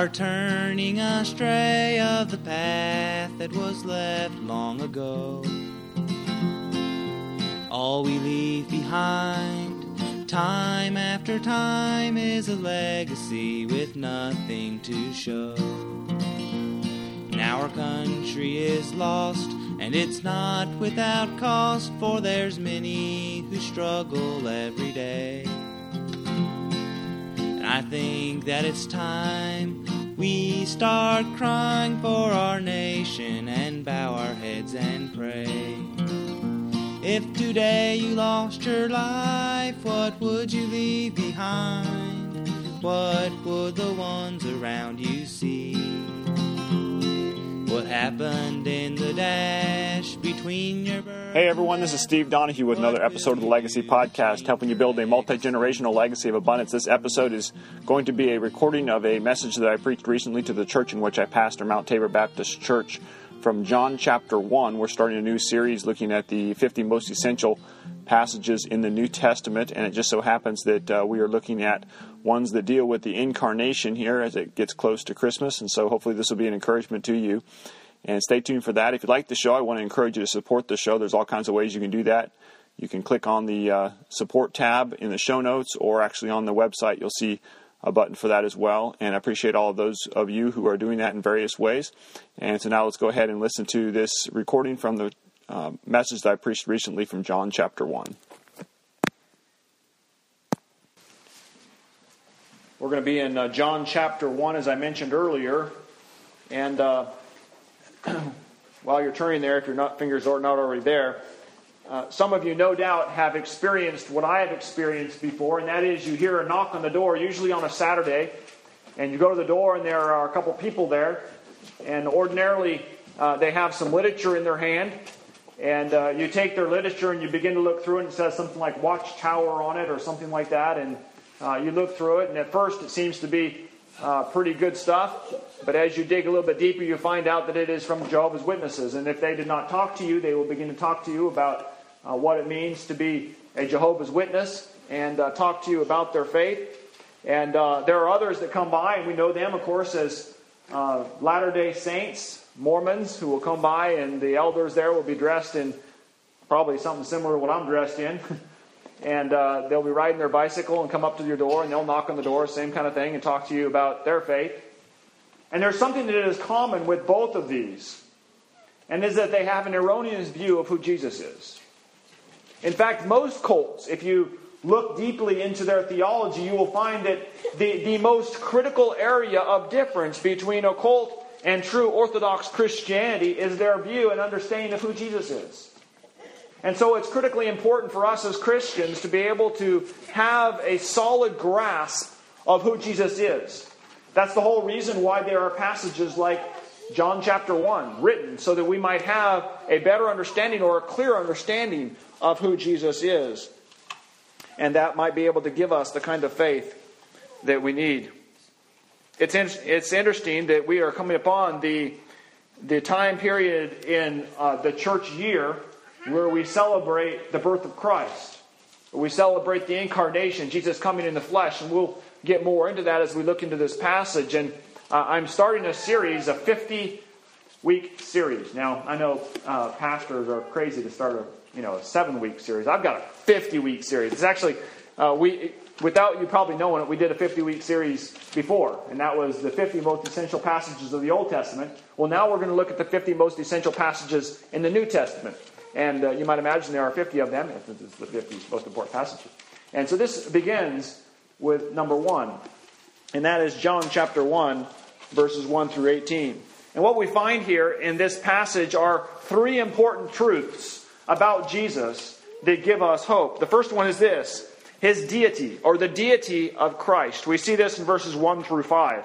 turning astray of the path that was left long ago. All we leave behind, time after time, is a legacy with nothing to show. Now our country is lost, and it's not without cost, for there's many who struggle every day. And I think that it's time we start crying for our nation and bow our heads and pray. If today you lost your life, what would you leave behind? What would the ones around you see? What happened in the dash between your birth? Hey everyone, this is Steve Donahue with another episode of the Legacy Podcast, helping you build a multi-generational legacy of abundance. This episode is going to be a recording of a message that I preached recently to the church in which I pastor, Mount Tabor Baptist Church, from John chapter 1. We're starting a new series looking at the 50 most essential passages in the New Testament, and it just so happens that we are looking at ones that deal with the incarnation here as it gets close to Christmas, and so hopefully this will be an encouragement to you. And stay tuned for that. If you like the show, I want to encourage you to support the show. There's all kinds of ways you can do that. You can click on the support tab in the show notes, or actually on the website you'll see a button for that as well. And I appreciate all of those of you who are doing that in various ways. And so now let's go ahead and listen to this recording from the message that I preached recently from John chapter 1. We're going to be in John chapter 1, as I mentioned earlier. And while you're turning there, if your fingers are not already there, some of you no doubt have experienced what I have experienced before, and that is you hear a knock on the door, usually on a Saturday, and you go to the door and there are a couple people there, and ordinarily they have some literature in their hand, and you take their literature and you begin to look through it, and it says something like Watchtower on it or something like that, and you look through it, and at first it seems to be pretty good stuff, but as you dig a little bit deeper, you find out that it is from Jehovah's Witnesses, and if they did not talk to you, they will begin to talk to you about what it means to be a Jehovah's Witness, and talk to you about their faith. And there are others that come by, and we know them, of course, as Latter-day Saints, Mormons, who will come by, and the elders there will be dressed in probably something similar to what I'm dressed in. And they'll be riding their bicycle and come up to your door, and they'll knock on the door, same kind of thing, and talk to you about their faith. And there's something that is common with both of these, and is that they have an erroneous view of who Jesus is. In fact, most cults, if you look deeply into their theology, you will find that the most critical area of difference between a cult and true Orthodox Christianity is their view and understanding of who Jesus is. And so it's critically important for us as Christians to be able to have a solid grasp of who Jesus is. That's the whole reason why there are passages like John chapter 1 written, so that we might have a better understanding or a clear understanding of who Jesus is. And that might be able to give us the kind of faith that we need. It's interesting that we are coming upon the time period in the church year where we celebrate the birth of Christ. We celebrate the incarnation, Jesus coming in the flesh, and we'll get more into that as we look into this passage. And I'm starting a series, a 50-week series. Now, I know pastors are crazy to start a 7-week series. I've got a 50-week series. It's actually, without you probably knowing it, we did a 50-week series before, and that was the 50 most essential passages of the Old Testament. Well, now we're going to look at the 50 most essential passages in the New Testament. And you might imagine there are 50 of them, if it's the 50 most important passages. And so this begins with number 1, and that is John chapter 1, verses 1 through 18. And what we find here in this passage are 3 important truths about Jesus that give us hope. The first one is this: His deity, or the deity of Christ. We see this in verses 1 through 5.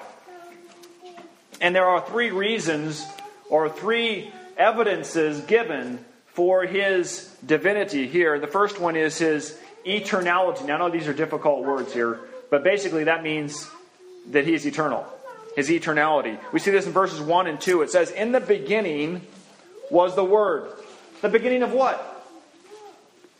And there are 3 reasons, or 3 evidences given for His divinity here. The first one is His eternality. Now, I know these are difficult words here, but basically that means that He is eternal. His eternality. We see this in verses 1 and 2. It says, "In the beginning was the Word." The beginning of what?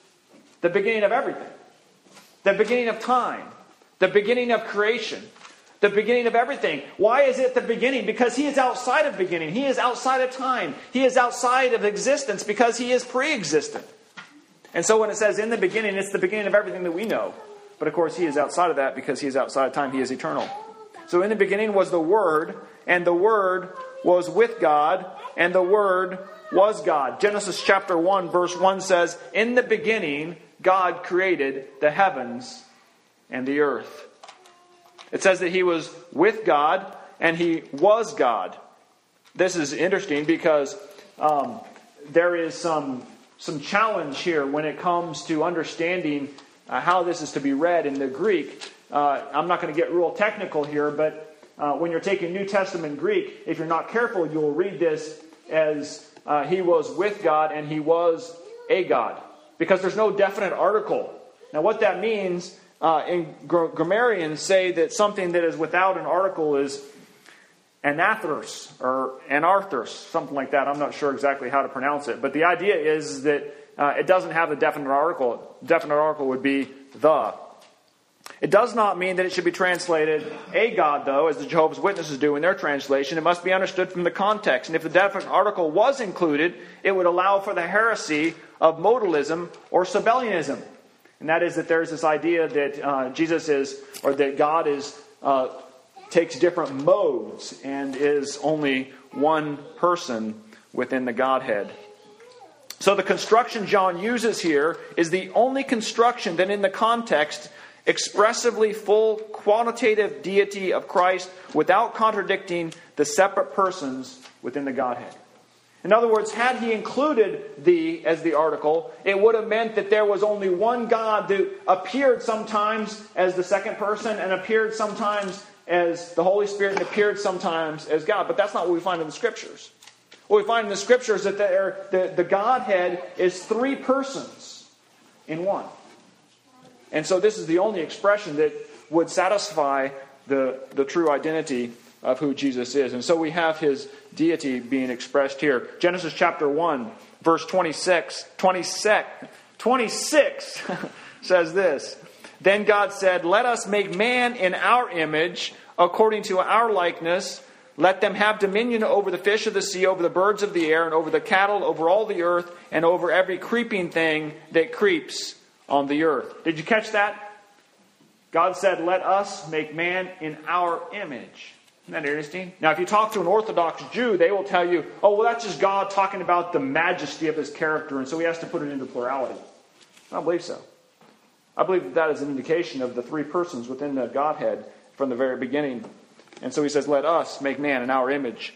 The beginning of everything. The beginning of time. The beginning of creation. The beginning of everything. Why is it the beginning? Because He is outside of beginning. He is outside of time. He is outside of existence because He is pre-existent. And so when it says in the beginning, it's the beginning of everything that we know. But of course He is outside of that because He is outside of time. He is eternal. So in the beginning was the Word, and the Word was with God, and the Word was God. Genesis chapter 1 verse 1 says, in the beginning God created the heavens and the earth. It says that He was with God and He was God. This is interesting because there is some challenge here when it comes to understanding how this is to be read in the Greek. I'm not going to get real technical here, but when you're taking New Testament Greek, if you're not careful, you'll read this as He was with God and He was a God. Because there's no definite article. Now what that means, grammarians say that something that is without an article is anathros or anarthros, something like that. I'm not sure exactly how to pronounce it. But the idea is that it doesn't have a definite article. Definite article would be the. It does not mean that it should be translated a God, though, as the Jehovah's Witnesses do in their translation. It must be understood from the context. And if the definite article was included, it would allow for the heresy of modalism or Sabellianism. And that is that there's this idea that Jesus is, or that God is, takes different modes and is only one person within the Godhead. So the construction John uses here is the only construction that in the context expressively full quantitative deity of Christ without contradicting the separate persons within the Godhead. In other words, had He included the as the article, it would have meant that there was only one God that appeared sometimes as the second person and appeared sometimes as the Holy Spirit and appeared sometimes as God. But that's not what we find in the Scriptures. What we find in the Scriptures is that the Godhead is three persons in one. And so this is the only expression that would satisfy the true identity of who Jesus is. And so we have His deity being expressed here. Genesis chapter 1, verse 26 says this. Then God said, let us make man in our image, according to our likeness. Let them have dominion over the fish of the sea, over the birds of the air, and over the cattle, over all the earth, and over every creeping thing that creeps on the earth. Did you catch that? God said, let us make man in our image. Isn't that interesting? Now, if you talk to an Orthodox Jew, they will tell you, oh, well, that's just God talking about the majesty of His character, and so He has to put it into plurality. I don't believe so. I believe that is an indication of the three persons within the Godhead from the very beginning. And so He says, let us make man in our image.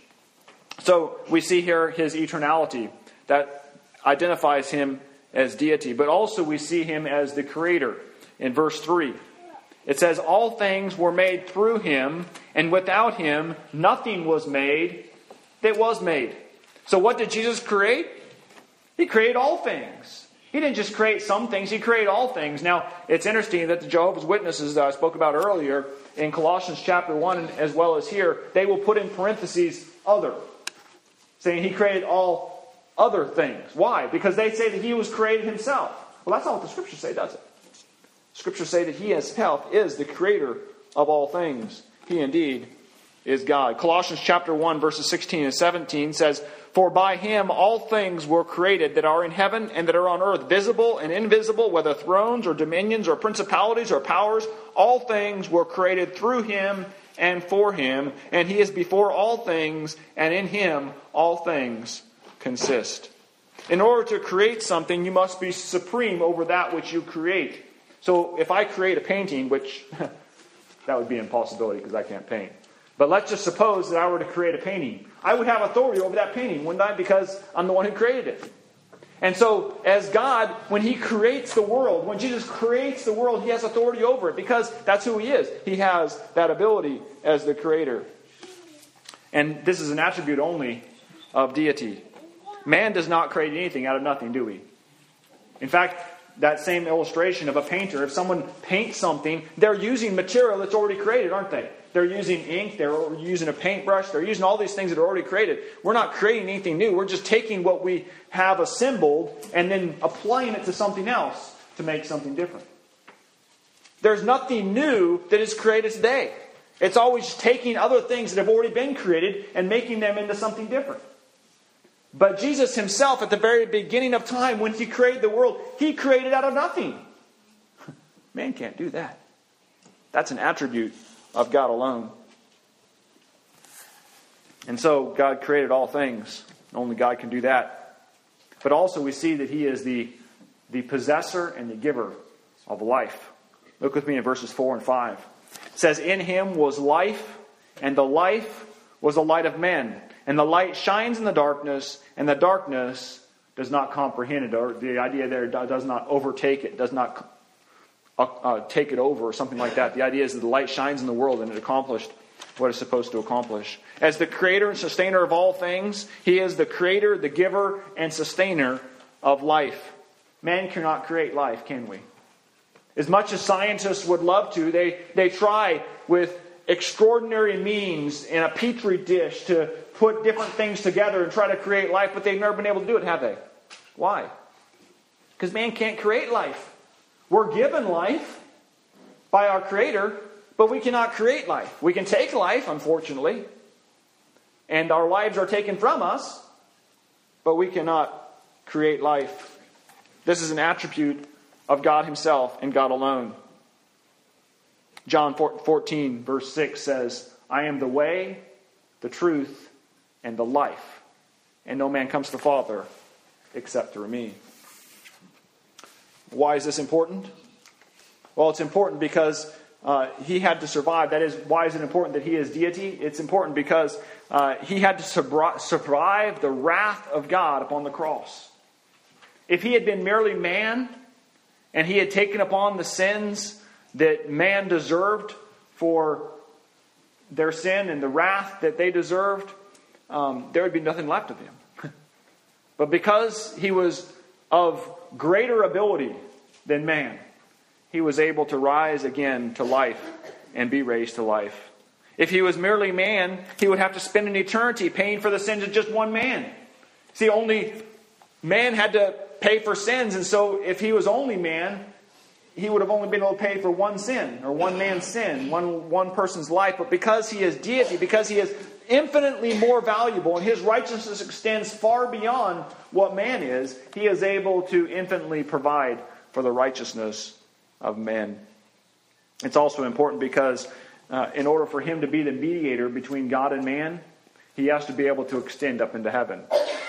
So we see here His eternality. That identifies Him as deity. But also we see Him as the Creator. In verse 3, it says, all things were made through Him, and without Him nothing was made that was made. So what did Jesus create? He created all things. He didn't just create some things, He created all things. Now, it's interesting that the Jehovah's Witnesses that I spoke about earlier, in Colossians chapter 1 as well as here, they will put in parentheses, other, saying He created all other things. Why? Because they say that He was created Himself. Well, that's not what the Scriptures say, does it? Scriptures say that He Himself is the Creator of all things. He indeed is God. Colossians chapter 1 verses 16 and 17 says, for by Him all things were created that are in heaven and that are on earth, visible and invisible, whether thrones or dominions or principalities or powers. All things were created through Him and for Him, and He is before all things, and in Him all things consist. In order to create something, you must be supreme over that which you create. So if I create a painting, which that would be an impossibility because I can't paint. But let's just suppose that I were to create a painting. I would have authority over that painting, wouldn't I? Because I'm the one who created it. And so, as God, when He creates the world, when Jesus creates the world, He has authority over it because that's who He is. He has that ability as the Creator. And this is an attribute only of deity. Man does not create anything out of nothing, do we? In fact, that same illustration of a painter, if someone paints something, they're using material that's already created, aren't they? They're using ink, they're using a paintbrush, they're using all these things that are already created. We're not creating anything new. We're just taking what we have assembled and then applying it to something else to make something different. There's nothing new that is created today. It's always taking other things that have already been created and making them into something different. But Jesus himself, at the very beginning of time, when he created the world, he created out of nothing. Man can't do that. That's an attribute of God alone. And so God created all things. Only God can do that. But also we see that he is the possessor and the giver of life. Look with me in verses 4 and 5. It says, "In him was life, and the life was the light of men. And the light shines in the darkness, and the darkness does not comprehend it." Or the idea there does not overtake it, does not take it over, or something like that. The idea is that the light shines in the world, and it accomplished what it's supposed to accomplish. As the creator and sustainer of all things, he is the creator, the giver, and sustainer of life. Man cannot create life, can we? As much as scientists would love to, they try with extraordinary means in a petri dish to put different things together and try to create life, but they've never been able to do it, have they? Why? Because man can't create life. We're given life by our Creator, but we cannot create life. We can take life, unfortunately, and our lives are taken from us, but we cannot create life. This is an attribute of God himself and God alone. John 14, verse 6 says, "I am the way, the truth, and the life, and no man comes to the Father except through me." Why is this important? Well, it's important because he had to survive. That is, why is it important that he is deity? It's important because he had to survive the wrath of God upon the cross. If he had been merely man, and he had taken upon the sins that man deserved for their sin and the wrath that they deserved, there would be nothing left of him. But because he was of greater ability than man, he was able to rise again to life and be raised to life. If he was merely man, he would have to spend an eternity paying for the sins of just one man. See, only man had to pay for sins, and so if he was only man, he would have only been able to pay for one sin, or one man's sin, one person's life. But because he is deity, because he is infinitely more valuable, and his righteousness extends far beyond what man is, he is able to infinitely provide for the righteousness of men. It's also important because in order for him to be the mediator between God and man, he has to be able to extend up into heaven.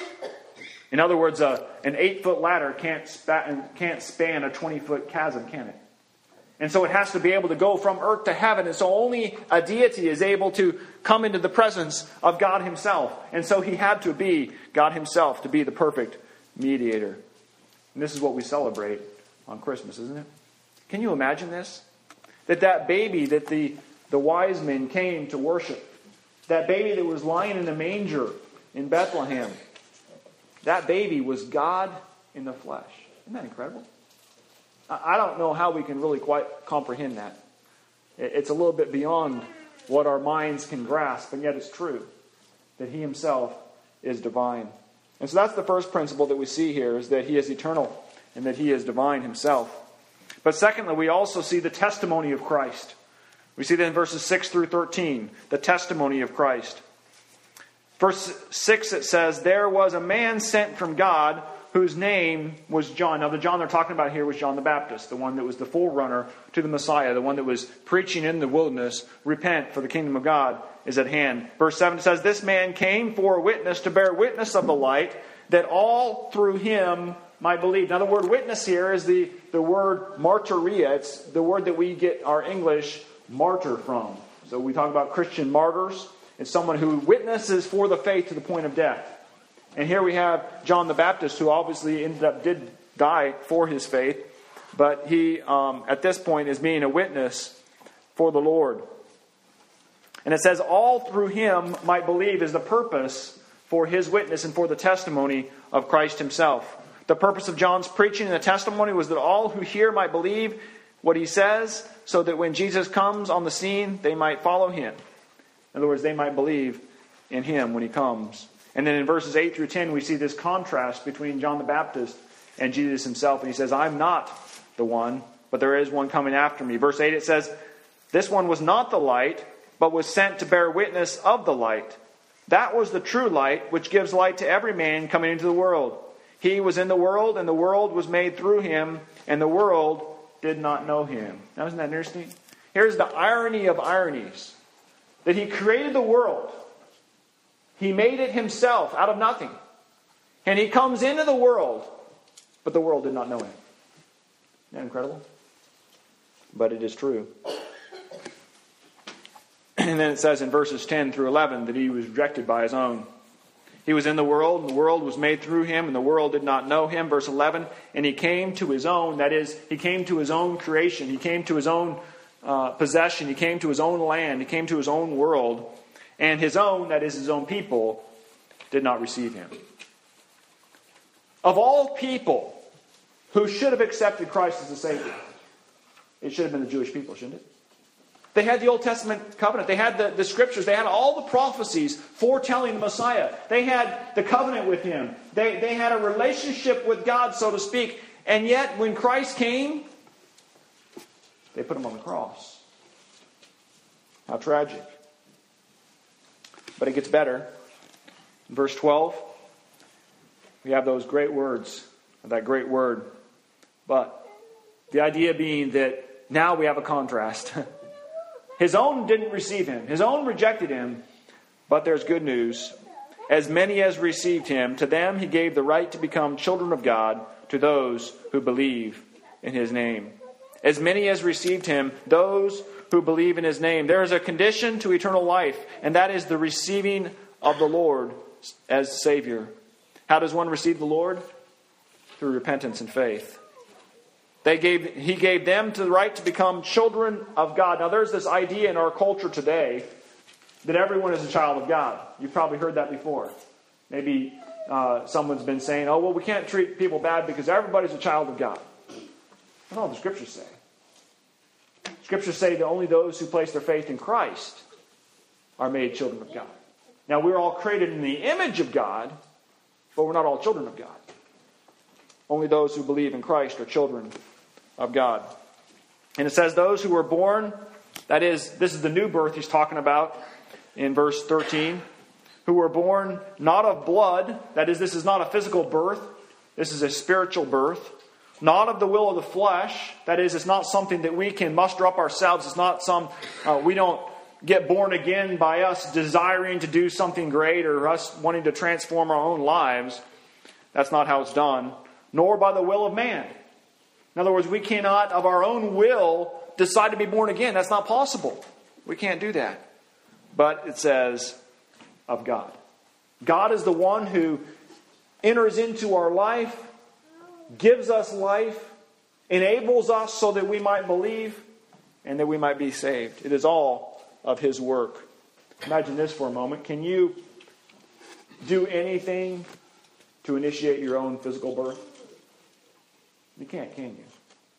In other words, an 8-foot ladder can't span a 20-foot chasm, can it? And so it has to be able to go from earth to heaven. And so only a deity is able to come into the presence of God himself. And so he had to be God himself to be the perfect mediator. And this is what we celebrate on Christmas, isn't it? Can you imagine this? That baby that the wise men came to worship, that baby that was lying in a manger in Bethlehem, that baby was God in the flesh. Isn't that incredible? I don't know how we can really quite comprehend that. It's a little bit beyond what our minds can grasp, and yet it's true that he himself is divine. And so that's the first principle that we see here, is that he is eternal and that he is divine himself. But secondly, we also see the testimony of Christ. We see that in verses 6 through 13, the testimony of Christ. Verse 6, it says, "There was a man sent from God whose name was John." Now, the John they're talking about here was John the Baptist, the one that was the forerunner to the Messiah, the one that was preaching in the wilderness, "Repent, for the kingdom of God is at hand." Verse 7 says, "This man came for a witness, to bear witness of the light, that all through him might believe." Now, the word witness here is the word martyria. It's the word that we get our English martyr from. So we talk about Christian martyrs. It's someone who witnesses for the faith to the point of death. And here we have John the Baptist, who obviously did die for his faith. But he, at this point, is being a witness for the Lord. And it says, all through him might believe is the purpose for his witness and for the testimony of Christ himself. The purpose of John's preaching and the testimony was that all who hear might believe what he says, so that when Jesus comes on the scene, they might follow him. In other words, they might believe in him when he comes. And then in verses 8 through 10, we see this contrast between John the Baptist and Jesus himself. And he says, "I'm not the one, but there is one coming after me." Verse 8, it says, "This one was not the light, but was sent to bear witness of the light. That was the true light, which gives light to every man coming into the world. He was in the world, and the world was made through him, and the world did not know him. Now, isn't that interesting? Here's the irony of ironies. That he created the world. He made it himself out of nothing. And he comes into the world, but the world did not know him. Isn't that incredible? But it is true. And then it says in verses 10 through 11 that he was rejected by his own. He was in the world, and the world was made through him, and the world did not know him. Verse 11, and he came to his own, that is, he came to his own creation. He came to his own possession. He came to his own land. He came to his own world. And his own, that is his own people, did not receive him. Of all people who should have accepted Christ as a Savior, it should have been the Jewish people, shouldn't it? They had the Old Testament covenant. They had the Scriptures. They had all the prophecies foretelling the Messiah. They had the covenant with Him. They had a relationship with God, so to speak. And yet, when Christ came, they put Him on the cross. How tragic. But it gets better. In verse 12, we have those great words, that great word. But the idea being that now we have a contrast. His own didn't receive him. His own rejected him. But there's good news. As many as received him, to them he gave the right to become children of God, to those who believe in his name. As many as received him, those who believe in his name. There is a condition to eternal life, and that is the receiving of the Lord as Savior. How does one receive the Lord? Through repentance and faith. He gave them the right to become children of God. Now there's this idea in our culture today that everyone is a child of God. You've probably heard that before. Maybe someone's been saying, oh, well, we can't treat people bad because everybody's a child of God. That's not what the Scriptures say. Scriptures say that only those who place their faith in Christ are made children of God. Now we're all created in the image of God, but we're not all children of God. Only those who believe in Christ are children of God. And it says those who were born, that is, this is the new birth he's talking about in verse 13, who were born not of blood, that is, this is not a physical birth, this is a spiritual birth, not of the will of the flesh, that is, it's not something that we can muster up ourselves, it's not we don't get born again by us desiring to do something great or us wanting to transform our own lives. That's not how it's done. Nor by the will of man. In other words, we cannot, of our own will, decide to be born again. That's not possible. We can't do that. But it says, of God. God is the one who enters into our life, gives us life, enables us so that we might believe, and that we might be saved. It is all of His work. Imagine this for a moment. Can you do anything to initiate your own physical birth? You can't, can you?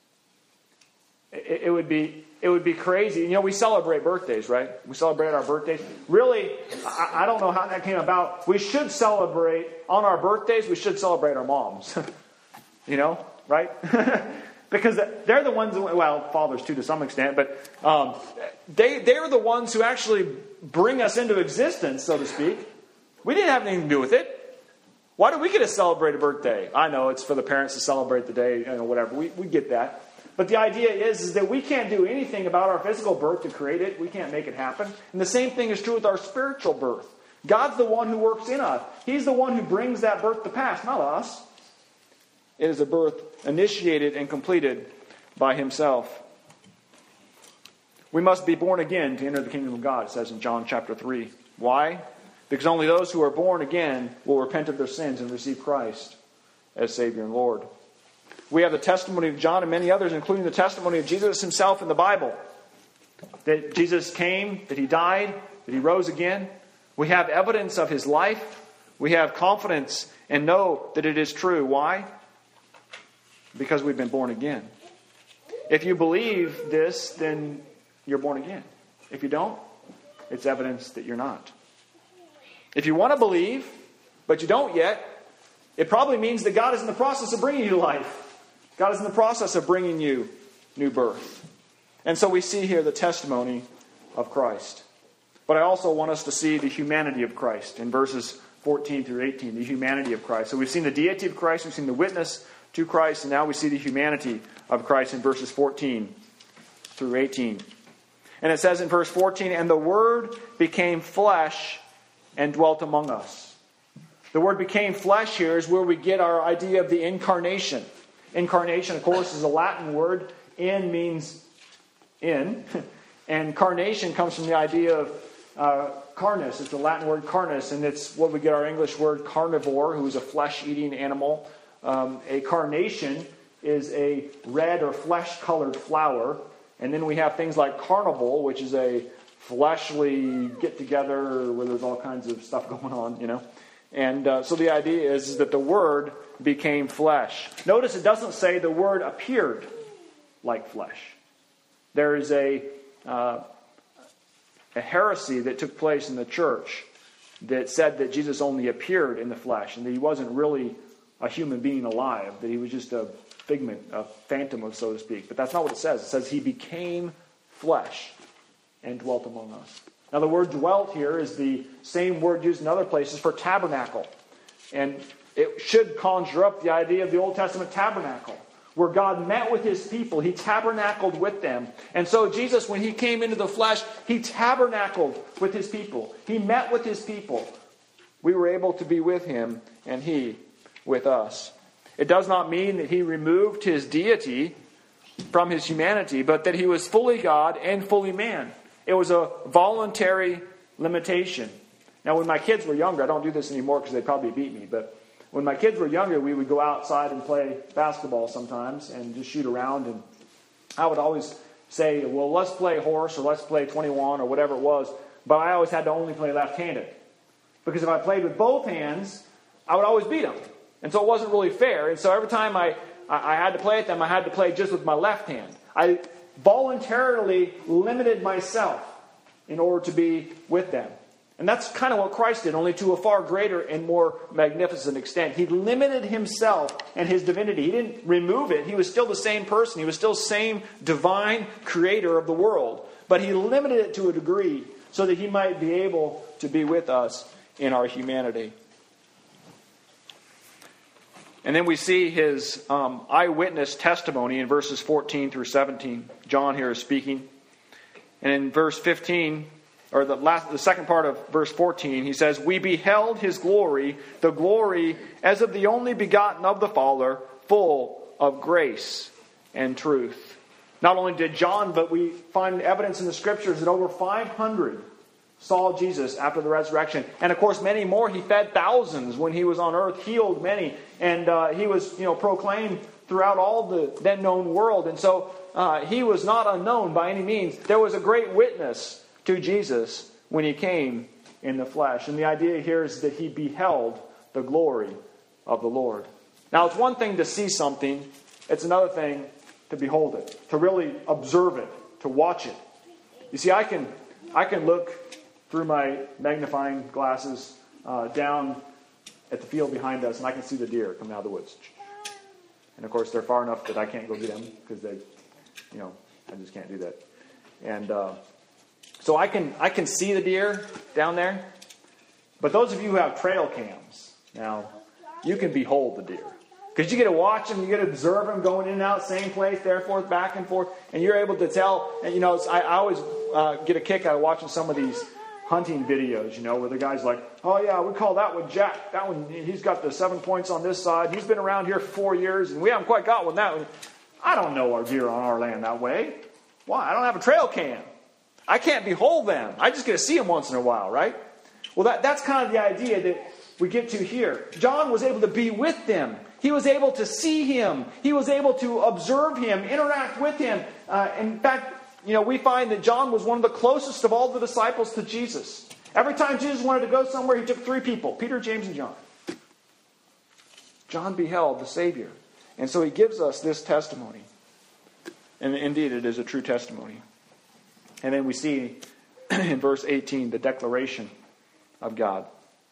It would be crazy. You know, we celebrate birthdays, right? We celebrate our birthdays. Really, I don't know how that came about. We should celebrate, on our birthdays, we should celebrate our moms. You know, right? Because they're the ones, well, fathers too to some extent, but they're the ones who actually bring us into existence, so to speak. We didn't have anything to do with it. Why do we get to celebrate a birthday? I know it's for the parents to celebrate the day, whatever. We get that. But the idea is that we can't do anything about our physical birth to create it. We can't make it happen. And the same thing is true with our spiritual birth. God's the one who works in us. He's the one who brings that birth to pass, not us. It is a birth initiated and completed by Himself. We must be born again to enter the kingdom of God, it says in John chapter 3. Why? Because only those who are born again will repent of their sins and receive Christ as Savior and Lord. We have the testimony of John and many others, including the testimony of Jesus Himself in the Bible. That Jesus came, that He died, that He rose again. We have evidence of His life. We have confidence and know that it is true. Why? Because we've been born again. If you believe this, then you're born again. If you don't, it's evidence that you're not. If you want to believe, but you don't yet, it probably means that God is in the process of bringing you life. God is in the process of bringing you new birth. And so we see here the testimony of Christ. But I also want us to see the humanity of Christ in verses 14 through 18, the humanity of Christ. So we've seen the deity of Christ, we've seen the witness to Christ, and now we see the humanity of Christ in verses 14 through 18. And it says in verse 14, "And the Word became flesh and dwelt among us." The word became flesh here is where we get our idea of the incarnation. Incarnation, of course, is a Latin word. In means in. And carnation comes from the idea of carnis. It's the Latin word carnis, and it's what we get our English word carnivore, who is a flesh-eating animal. A carnation is a red or flesh-colored flower. And then we have things like carnival, which is a fleshly get-together where there's all kinds of stuff going on, you know. And so the idea is that the Word became flesh. Notice it doesn't say the Word appeared like flesh. There is a heresy that took place in the church that said that Jesus only appeared in the flesh and that he wasn't really a human being alive, that he was just a figment, a phantom, so to speak. But that's not what it says. It says he became flesh and dwelt among us. Now the word dwelt here is the same word used in other places for tabernacle. And it should conjure up the idea of the Old Testament tabernacle, where God met with his people. He tabernacled with them. And so Jesus, when he came into the flesh, he tabernacled with his people. He met with his people. We were able to be with him, and he with us. It does not mean that he removed his deity from his humanity, but that he was fully God and fully man. It was a voluntary limitation. Now, when my kids were younger, I don't do this anymore because they'd probably beat me, but when my kids were younger, we would go outside and play basketball sometimes and just shoot around. And I would always say, well, let's play horse or let's play 21 or whatever it was. But I always had to only play left-handed. Because if I played with both hands, I would always beat them. And so it wasn't really fair. And so every time I had to play with them, I had to play just with my left hand. I voluntarily limited myself in order to be with them. And that's kind of what Christ did, only to a far greater and more magnificent extent. He limited himself and his divinity. He didn't remove it. He was still the same person. He was still the same divine creator of the world. But he limited it to a degree so that he might be able to be with us in our humanity. And then we see his eyewitness testimony in verses 14 through 17. John here is speaking. And in verse 15, or the second part of verse 14, he says, "We beheld his glory, the glory as of the only begotten of the Father, full of grace and truth." Not only did John, but we find evidence in the Scriptures that over 500 saw Jesus after the resurrection. And of course, many more. He fed thousands when he was on earth, healed many. And he was proclaimed throughout all the then known world. And so he was not unknown by any means. There was a great witness to Jesus when he came in the flesh. And the idea here is that he beheld the glory of the Lord. Now, it's one thing to see something. It's another thing to behold it, to really observe it, to watch it. You see, I can look through my magnifying glasses down at the field behind us, and I can see the deer coming out of the woods. And of course, they're far enough that I can't go get them because they, I just can't do that. And so I can see the deer down there. But those of you who have trail cams, now you can behold the deer. Because you get to watch them, you get to observe them going in and out, same place, there, forth, back and forth, and you're able to tell. And I always get a kick out of watching some of these hunting videos, where the guy's like, "Oh yeah, we call that one Jack. That one, he's got the 7 points on this side. He's been around here for 4 years, and we haven't quite got one that one." I don't know our deer on our land that way. Why? I don't have a trail cam. I can't behold them. I just get to see them once in a while, right? Well, that's kind of the idea that we get to here. John was able to be with them. He was able to see him. He was able to observe him, interact with him. In fact, we find that John was one of the closest of all the disciples to Jesus. Every time Jesus wanted to go somewhere, he took 3 people, Peter, James, and John. John beheld the Savior. And so he gives us this testimony. And indeed, it is a true testimony. And then we see in verse 18 the declaration of God.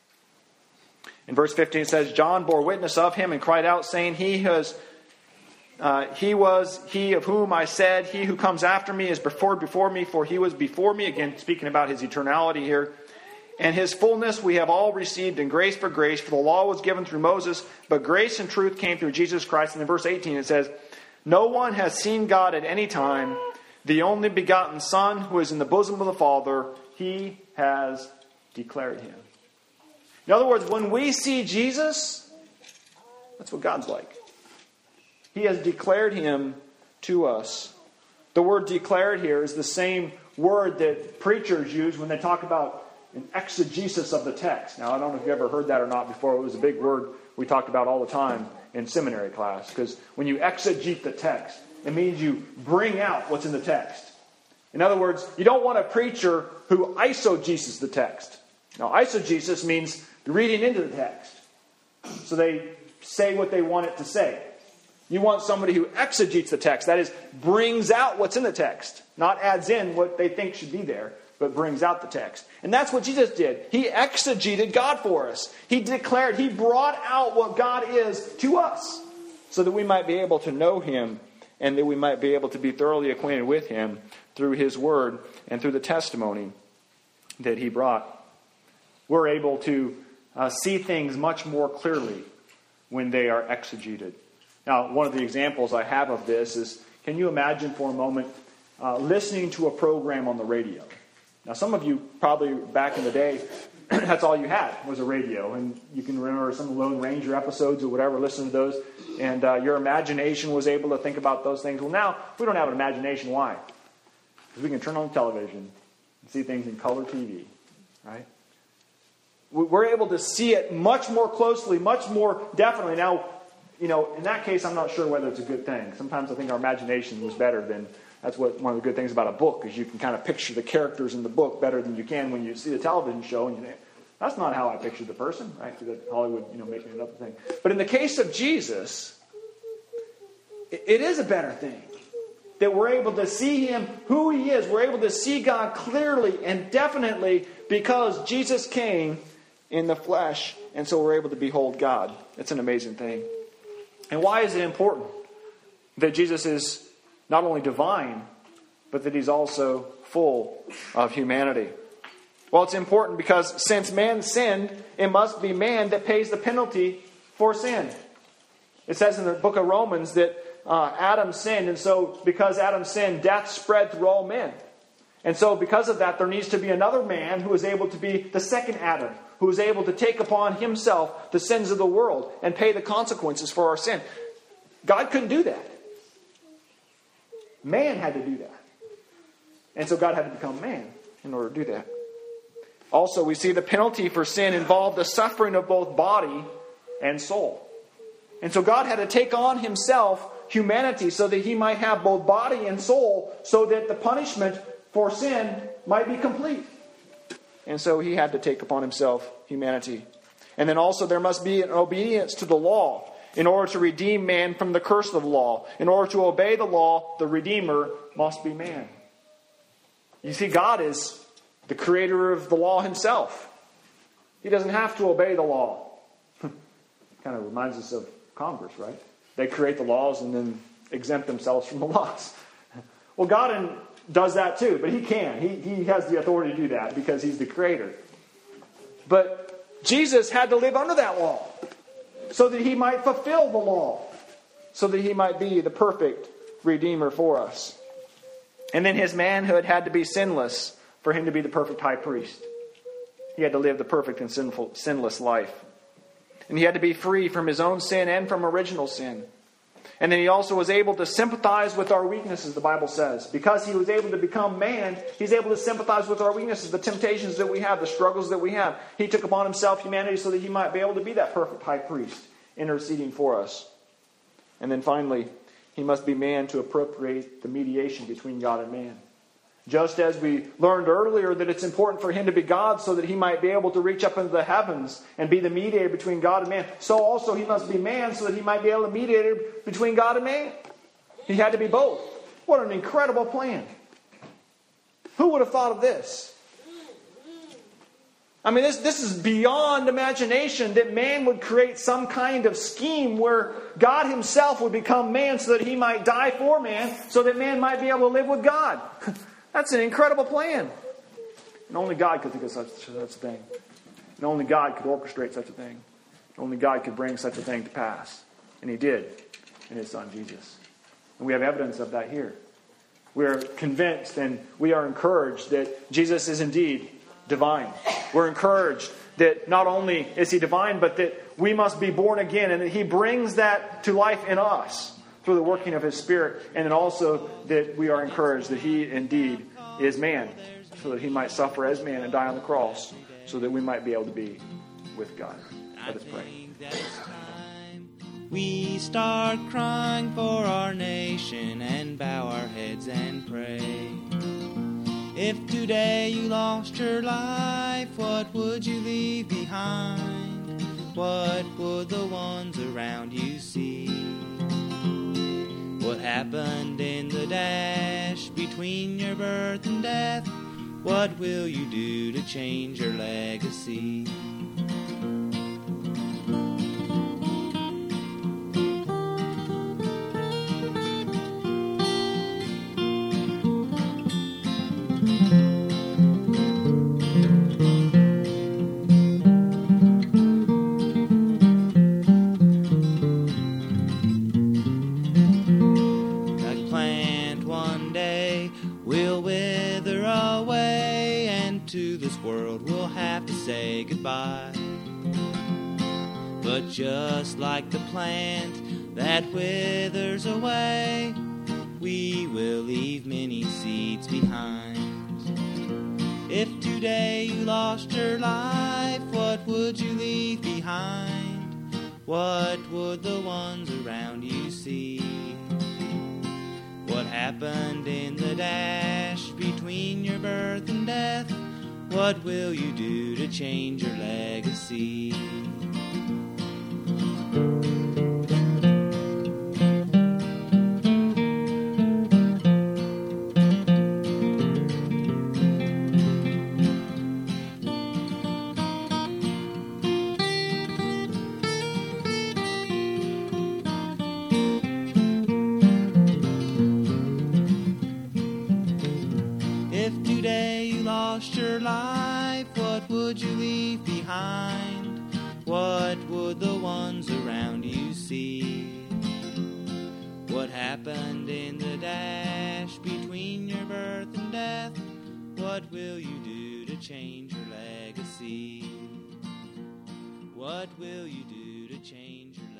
In verse 15 it says, "John bore witness of him and cried out, saying, He He was he of whom I said, he who comes after me is before me, for he was before me. Again, speaking about his eternality here. And his fullness we have all received in grace for grace. For the law was given through Moses, but grace and truth came through Jesus Christ. And in verse 18 it says, no one has seen God at any time. The only begotten Son who is in the bosom of the Father, he has declared him. In other words, when we see Jesus, that's what God's like. He has declared him to us. The word declared here is the same word that preachers use when they talk about an exegesis of the text. Now, I don't know if you ever heard that or not before. It was a big word we talked about all the time in seminary class. Because when you exegete the text, it means you bring out what's in the text. In other words, you don't want a preacher who eisegesis the text. Now, eisegesis means reading into the text. So they say what they want it to say. You want somebody who exegetes the text. That is, brings out what's in the text. Not adds in what they think should be there, but brings out the text. And that's what Jesus did. He exegeted God for us. He declared, he brought out what God is to us, so that we might be able to know him, and that we might be able to be thoroughly acquainted with him through his word and through the testimony that he brought. We're able to see things much more clearly when they are exegeted. Now, one of the examples I have of this is, can you imagine for a moment listening to a program on the radio? Now, some of you probably back in the day, that's all you had was a radio. And you can remember some Lone Ranger episodes or whatever, listen to those. And your imagination was able to think about those things. Well, now, we don't have an imagination. Why? Because we can turn on the television and see things in color TV, right? We're able to see it much more closely, much more definitely. Now, you know, in that case, I'm not sure whether it's a good thing. Sometimes I think our imagination was better than... That's what one of the good things about a book is you can kind of picture the characters in the book better than you can when you see the television show and you think, that's not how I pictured the person, right? Because Hollywood, making it up a thing. But in the case of Jesus, it is a better thing that we're able to see him, who he is. We're able to see God clearly and definitely because Jesus came in the flesh, and so we're able to behold God. It's an amazing thing. And why is it important that Jesus is not only divine, but that he's also full of humanity? Well, it's important because since man sinned, it must be man that pays the penalty for sin. It says in the book of Romans that Adam sinned, and so because Adam sinned, death spread through all men. And so because of that, there needs to be another man who is able to be the second Adam, who is able to take upon himself the sins of the world and pay the consequences for our sin. God couldn't do that. Man had to do that. And so God had to become man in order to do that. Also, we see the penalty for sin involved the suffering of both body and soul. And so God had to take on himself humanity so that he might have both body and soul, so that the punishment for sin might be complete. And so he had to take upon himself humanity. And then also there must be an obedience to the law in order to redeem man from the curse of the law. In order to obey the law, the Redeemer must be man. You see, God is the creator of the law himself. He doesn't have to obey the law. Kind of reminds us of Congress, right? They create the laws and then exempt themselves from the laws. Well, God does that too, but he can. He has the authority to do that because he's the creator. But Jesus had to live under that law so that he might fulfill the law, so that he might be the perfect Redeemer for us. And then his manhood had to be sinless for him to be the perfect high priest. He had to live the perfect and sinless life. And he had to be free from his own sin and from original sin. And then he also was able to sympathize with our weaknesses, the Bible says. Because he was able to become man, he's able to sympathize with our weaknesses, the temptations that we have, the struggles that we have. He took upon himself humanity so that he might be able to be that perfect high priest, interceding for us. And then finally, he must be man to appropriate the mediation between God and man. Just as we learned earlier that it's important for him to be God so that he might be able to reach up into the heavens and be the mediator between God and man, so also he must be man so that he might be able to mediate between God and man. He had to be both. What an incredible plan. Who would have thought of this? I mean, this is beyond imagination that man would create some kind of scheme where God himself would become man so that he might die for man, so that man might be able to live with God. That's an incredible plan. And only God could think of such a thing. And only God could orchestrate such a thing. Only God could bring such a thing to pass. And he did in his Son Jesus. And we have evidence of that here. We are convinced and we are encouraged that Jesus is indeed divine. We're encouraged that not only is he divine, but that we must be born again, and that he brings that to life in us through the working of his Spirit. And then also that we are encouraged that he indeed is man, so that he might suffer as man and die on the cross, so that we might be able to be with God. Let us pray. We start crying for our nation and bow our heads and pray. If today you lost your life, what would you leave behind? What would the ones around you see? What happened in the dash between your birth and death? What will you do to change your legacy? Say goodbye. But just like the plant that withers away, we will leave many seeds behind. If today you lost your life, what would you leave behind? What would the ones around you see? What happened in the dash between your birth and death? What will you do to change your legacy? If today you lost your life, what would you leave behind? What would the ones around you see? What happened in the dash between your birth and death? What will you do to change your legacy? What will you do to change your legacy?